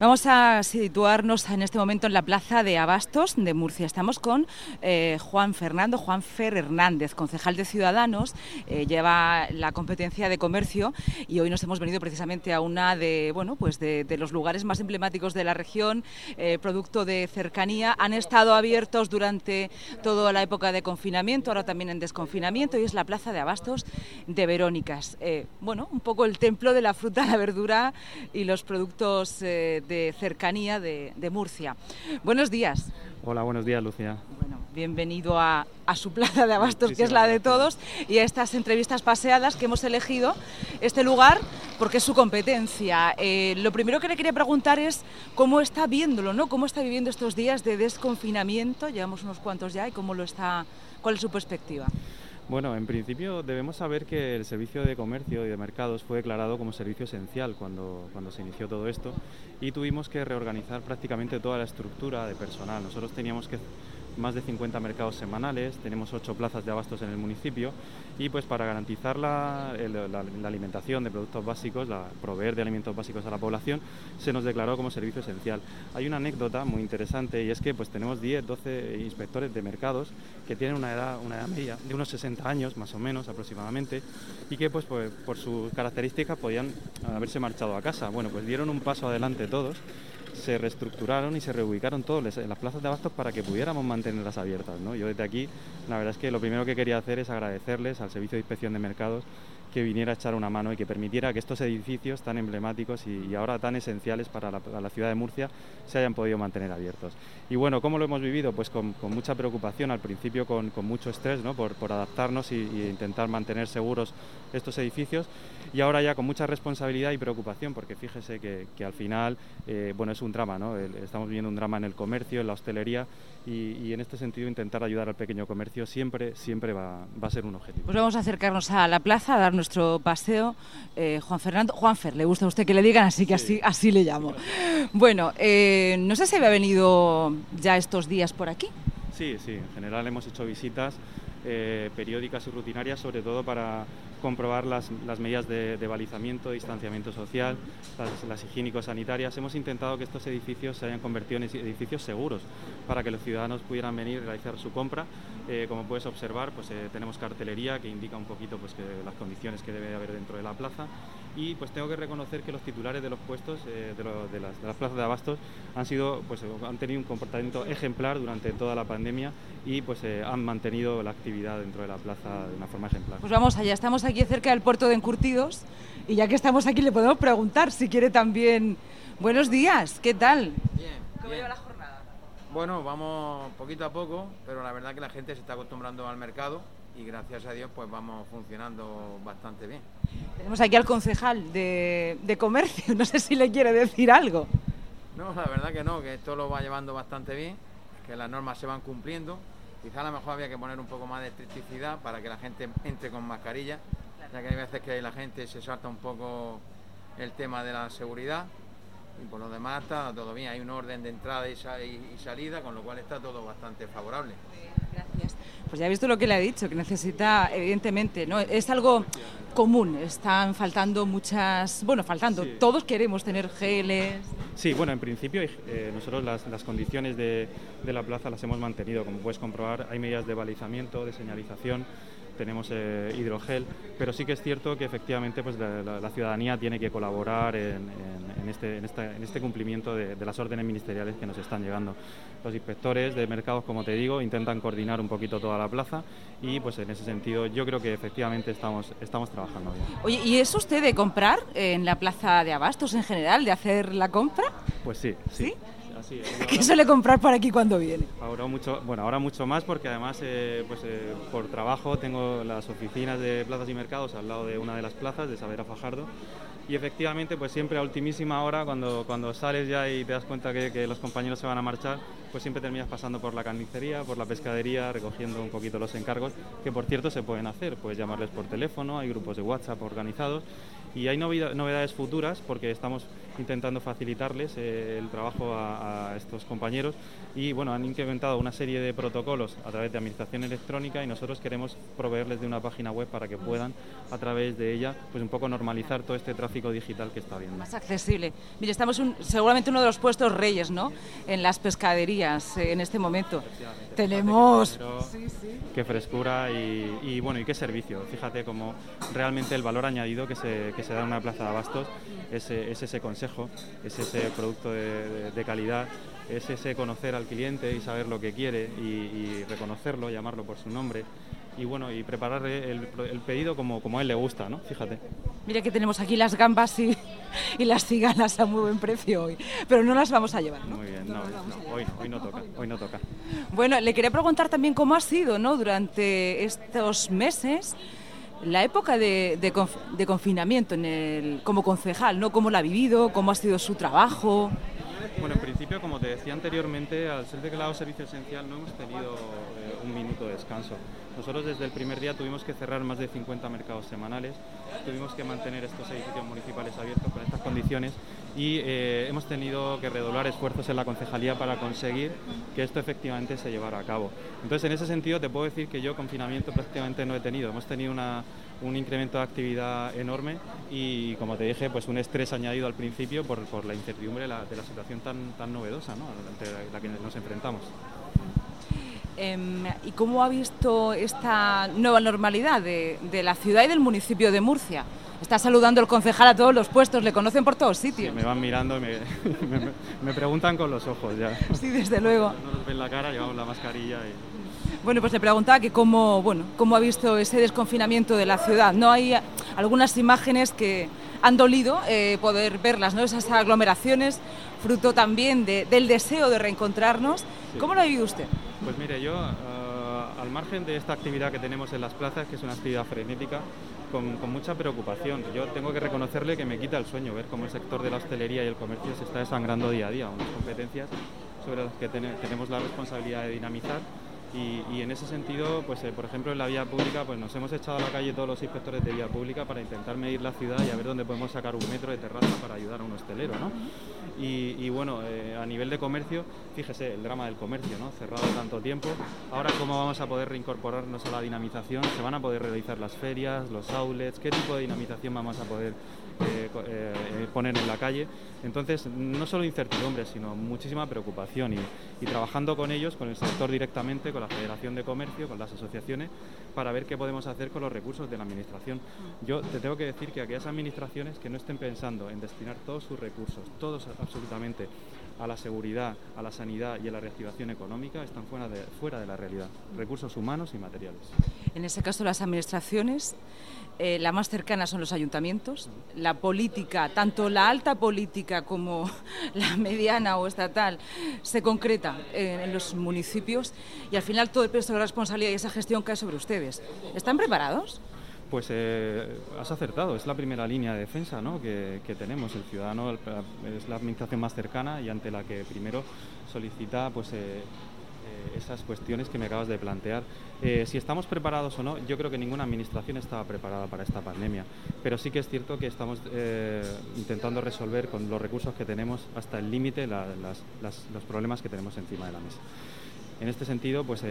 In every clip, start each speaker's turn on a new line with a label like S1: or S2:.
S1: Vamos a situarnos en este momento en la Plaza de Abastos de Murcia. Estamos con Juanfer Hernández, concejal de Ciudadanos, lleva la competencia de comercio y hoy nos hemos venido precisamente a una de los lugares más emblemáticos de la región, producto de cercanía. Han estado abiertos durante toda la época de confinamiento, ahora también en desconfinamiento, y es la Plaza de Abastos de Verónicas. Un poco el templo de la fruta, la verdura y los productos de cercanía de Murcia. Buenos días.
S2: Hola, buenos días, Lucía.
S1: Bueno, bienvenido a su Plaza de Abastos, que es la de todos, y a estas entrevistas paseadas que hemos elegido este lugar porque es su competencia. Lo primero que le quería preguntar es cómo está viéndolo, ¿no? ¿Cómo está viviendo estos días de desconfinamiento? Llevamos unos cuantos ya, y cuál es su perspectiva.
S2: Bueno, en principio debemos saber que el servicio de comercio y de mercados fue declarado como servicio esencial cuando se inició todo esto, y tuvimos que reorganizar prácticamente toda la estructura de personal. Nosotros teníamos más de 50 mercados semanales, tenemos 8 plazas de abastos en el municipio, y pues para garantizar la alimentación de productos básicos, proveer de alimentos básicos a la población, se nos declaró como servicio esencial. Hay una anécdota muy interesante, y es que pues tenemos 10-12 inspectores de mercados que tienen una edad media de unos 60 años más o menos aproximadamente, y que pues por sus características podían haberse marchado a casa. Bueno, pues dieron un paso adelante todos, se reestructuraron y se reubicaron todos en las plazas de abastos para que pudiéramos mantenerlas abiertas, ¿no? Yo desde aquí, la verdad es que lo primero que quería hacer es agradecerles al Servicio de Inspección de Mercados que viniera a echar una mano y que permitiera que estos edificios tan emblemáticos y ahora tan esenciales para la ciudad de Murcia se hayan podido mantener abiertos. Y bueno, ¿cómo lo hemos vivido? Pues con mucha preocupación, al principio con mucho estrés, ¿no? por adaptarnos y intentar mantener seguros estos edificios, y ahora ya con mucha responsabilidad y preocupación, porque fíjese que al final es un drama, ¿no? Estamos viviendo un drama en el comercio, en la hostelería, y en este sentido intentar ayudar al pequeño comercio siempre va a ser un objetivo.
S1: Pues vamos a acercarnos a la plaza, a dar nuestro paseo. Juanfer, le gusta a usted que le digan, así que así le llamo. Bueno, no sé si había venido ya estos días por aquí.
S2: Sí, en general hemos hecho visitas periódicas y rutinarias, sobre todo para comprobar las medidas de balizamiento, distanciamiento social, las higiénico-sanitarias. Hemos intentado que estos edificios se hayan convertido en edificios seguros para que los ciudadanos pudieran venir y realizar su compra. Como puedes observar, pues tenemos cartelería que indica un poquito pues que las condiciones que debe haber dentro de la plaza, y pues tengo que reconocer que los titulares de los puestos de las plazas de abastos han tenido un comportamiento ejemplar durante toda la pandemia, y pues han mantenido la actividad dentro de la plaza de una forma ejemplar.
S1: Pues vamos allá, estamos aquí cerca del puerto de Encurtidos, y ya que estamos aquí le podemos preguntar si quiere también. Buenos días, ¿qué tal?
S3: Bien.
S1: ¿Cómo lleva la jornada?
S3: Bueno, vamos poquito a poco, pero la verdad que la gente se está acostumbrando al mercado y gracias a Dios pues vamos funcionando bastante bien.
S1: Tenemos aquí al concejal de comercio, no sé si le quiere decir algo.
S3: No, la verdad que no, que esto lo va llevando bastante bien, que las normas se van cumpliendo. Quizá a lo mejor había que poner un poco más de estricticidad para que la gente entre con mascarilla, ya que hay veces que la gente se salta un poco el tema de la seguridad, y por lo demás está todo bien. Hay un orden de entrada y salida, con lo cual está todo bastante favorable.
S1: Gracias. Pues ya he visto lo que le ha dicho, que necesita, evidentemente, ¿no? Es algo común, están faltando
S2: Sí.
S1: Todos queremos tener geles.
S2: Sí, bueno, en principio nosotros las condiciones de la plaza las hemos mantenido. Como puedes comprobar, hay medidas de balizamiento, de señalización, tenemos hidrogel, pero sí que es cierto que efectivamente pues la ciudadanía tiene que colaborar en este cumplimiento de las órdenes ministeriales que nos están llegando. Los inspectores de mercados, como te digo, intentan coordinar un poquito toda la plaza, y pues en ese sentido yo creo que efectivamente estamos trabajando bien.
S1: Oye, ¿y es usted de comprar en la plaza de abastos en general, de hacer la compra?
S2: Pues sí.
S1: ¿Sí?
S2: Así
S1: ¿Qué suele comprar por aquí cuando viene?
S2: Ahora mucho más, porque además por trabajo tengo las oficinas de plazas y mercados al lado de una de las plazas de Saavedra Fajardo, y efectivamente pues siempre a ultimísima hora, cuando sales ya y te das cuenta que los compañeros se van a marchar, pues siempre terminas pasando por la carnicería, por la pescadería, recogiendo un poquito los encargos, que por cierto se pueden hacer, puedes llamarles por teléfono, hay grupos de WhatsApp organizados, Y hay novedades futuras porque estamos intentando facilitarles el trabajo a estos compañeros y bueno, han implementado una serie de protocolos a través de administración electrónica y nosotros queremos proveerles de una página web para que puedan a través de ella pues un poco normalizar todo este tráfico digital que está habiendo.
S1: Más accesible. Mire, estamos seguramente uno de los puestos reyes, ¿no?, en las pescaderías en este momento. Tenemos...
S2: Qué frescura y bueno, y qué servicio. Fíjate cómo realmente el valor añadido que se da en una plaza de abastos es ese consejo, es ese producto de calidad, es ese conocer al cliente y saber lo que quiere y reconocerlo, llamarlo por su nombre y bueno, y prepararle el pedido como a él le gusta, ¿no? Fíjate.
S1: Mira que tenemos aquí las gambas y las cigalas a muy buen precio hoy, pero no las vamos a llevar, ¿no?
S2: Muy bien, hoy no toca.
S1: Bueno, le quería preguntar también cómo ha sido, ¿no?, durante estos meses la época de confinamiento como concejal, ¿no? ¿Cómo la ha vivido? ¿Cómo ha sido su trabajo?
S2: Bueno, en principio, como te decía anteriormente, al ser declarado servicio esencial no hemos tenido un minuto de descanso. Nosotros desde el primer día tuvimos que cerrar más de 50 mercados semanales, tuvimos que mantener estos edificios municipales abiertos con estas condiciones y hemos tenido que redoblar esfuerzos en la concejalía para conseguir que esto efectivamente se llevara a cabo. Entonces, en ese sentido, te puedo decir que yo confinamiento prácticamente no he tenido. Hemos tenido un incremento de actividad enorme y, como te dije, pues un estrés añadido al principio por la incertidumbre de la situación tan novedosa, ¿no?, ante la que nos enfrentamos.
S1: ¿Y cómo ha visto esta nueva normalidad de la ciudad y del municipio de Murcia? Está saludando el concejal a todos los puestos, le conocen por todos sitios.
S2: Sí, me van mirando y me preguntan con los ojos ya.
S1: Sí, desde luego.
S2: No nos ven la cara, llevamos la mascarilla y...
S1: Bueno, pues le preguntaba que cómo ha visto ese desconfinamiento de la ciudad. No hay algunas imágenes que han dolido poder verlas, ¿no? Esas aglomeraciones, fruto también del deseo de reencontrarnos. Sí. ¿Cómo lo ha vivido usted?
S2: Pues mire, yo al margen de esta actividad que tenemos en las plazas, que es una actividad frenética, con mucha preocupación. Yo tengo que reconocerle que me quita el sueño ver cómo el sector de la hostelería y el comercio se está desangrando día a día, unas competencias sobre las que tenemos la responsabilidad de dinamizar. Y en ese sentido, pues por ejemplo en la vía pública, pues nos hemos echado a la calle todos los inspectores de vía pública para intentar medir la ciudad y a ver dónde podemos sacar un metro de terraza para ayudar a un hostelero, ¿no? Y bueno, a nivel de comercio, fíjese el drama del comercio, ¿no? Cerrado tanto tiempo. Ahora, ¿cómo vamos a poder reincorporarnos a la dinamización? ¿Se van a poder realizar las ferias, los outlets? ¿Qué tipo de dinamización vamos a poder poner en la calle? Entonces, no solo incertidumbre, sino muchísima preocupación y trabajando con ellos, con el sector directamente, con la Federación de Comercio, con las asociaciones, para ver qué podemos hacer con los recursos de la Administración. Yo te tengo que decir que aquellas administraciones que no estén pensando en destinar todos sus recursos, todos absolutamente, a la seguridad, a la sanidad y a la reactivación económica, están fuera de la realidad, recursos humanos y materiales.
S1: En ese caso, las administraciones, la más cercana son los ayuntamientos, la política, tanto la alta política como la mediana o estatal, se concreta en los municipios y al final todo el peso de la responsabilidad y esa gestión cae sobre ustedes. ¿Están preparados?
S2: Pues has acertado, es la primera línea de defensa, ¿no?, que tenemos. El ciudadano es la administración más cercana y ante la que primero solicita pues, esas cuestiones que me acabas de plantear. Si estamos preparados o no, yo creo que ninguna administración estaba preparada para esta pandemia, pero sí que es cierto que estamos intentando resolver con los recursos que tenemos hasta el límite los problemas que tenemos encima de la mesa. En este sentido, pues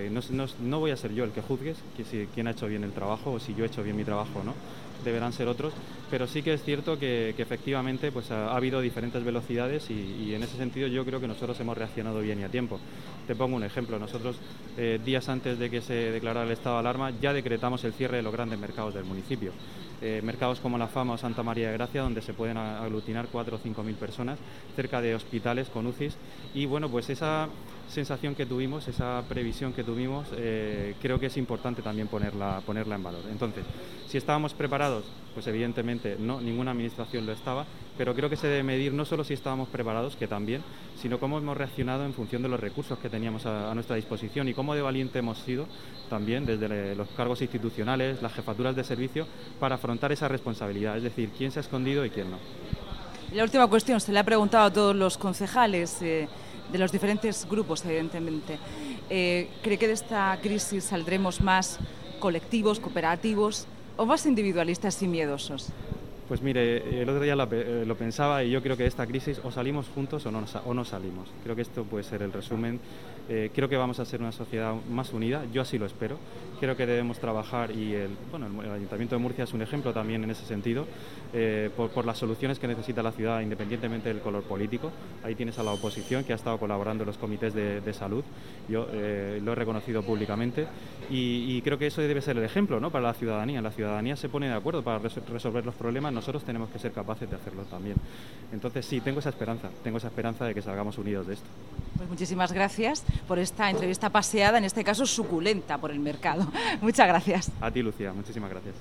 S2: no voy a ser yo el que juzgue quién ha hecho bien el trabajo o si yo he hecho bien mi trabajo o no, deberán ser otros, pero sí que es cierto que efectivamente pues, ha habido diferentes velocidades y en ese sentido yo creo que nosotros hemos reaccionado bien y a tiempo. Te pongo un ejemplo, nosotros días antes de que se declarara el estado de alarma ya decretamos el cierre de los grandes mercados del municipio. Mercados como La Fama o Santa María de Gracia, donde se pueden aglutinar 4 o 5 mil personas, cerca de hospitales con UCIs, y bueno, pues esa sensación que tuvimos, esa previsión que tuvimos, creo que es importante también ponerla en valor. Entonces, si estábamos preparados, pues evidentemente no, ninguna administración lo estaba, pero creo que se debe medir no solo si estábamos preparados, que también, sino cómo hemos reaccionado en función de los recursos que teníamos a nuestra disposición y cómo de valiente hemos sido también desde los cargos institucionales, las jefaturas de servicio, para afrontar esa responsabilidad, es decir, quién se ha escondido y quién no.
S1: Y la última cuestión, se le ha preguntado a todos los concejales de los diferentes grupos, evidentemente. ¿Cree que de esta crisis saldremos más colectivos, cooperativos o más individualistas y miedosos?
S2: Pues mire, el otro día lo pensaba y yo creo que de esta crisis o salimos juntos o no salimos. Creo que esto puede ser el resumen. Creo que vamos a ser una sociedad más unida, yo así lo espero. Creo que debemos trabajar y el Ayuntamiento de Murcia es un ejemplo también en ese sentido, por las soluciones que necesita la ciudad independientemente del color político. Ahí tienes a la oposición que ha estado colaborando en los comités de salud, yo lo he reconocido públicamente y creo que eso debe ser el ejemplo, ¿no?, para la ciudadanía. La ciudadanía se pone de acuerdo para resolver los problemas, nosotros tenemos que ser capaces de hacerlo también. Entonces sí, tengo esa esperanza de que salgamos unidos de esto.
S1: Pues muchísimas gracias por esta entrevista paseada, en este caso suculenta, por el mercado. Muchas gracias.
S2: A ti, Lucía, muchísimas gracias.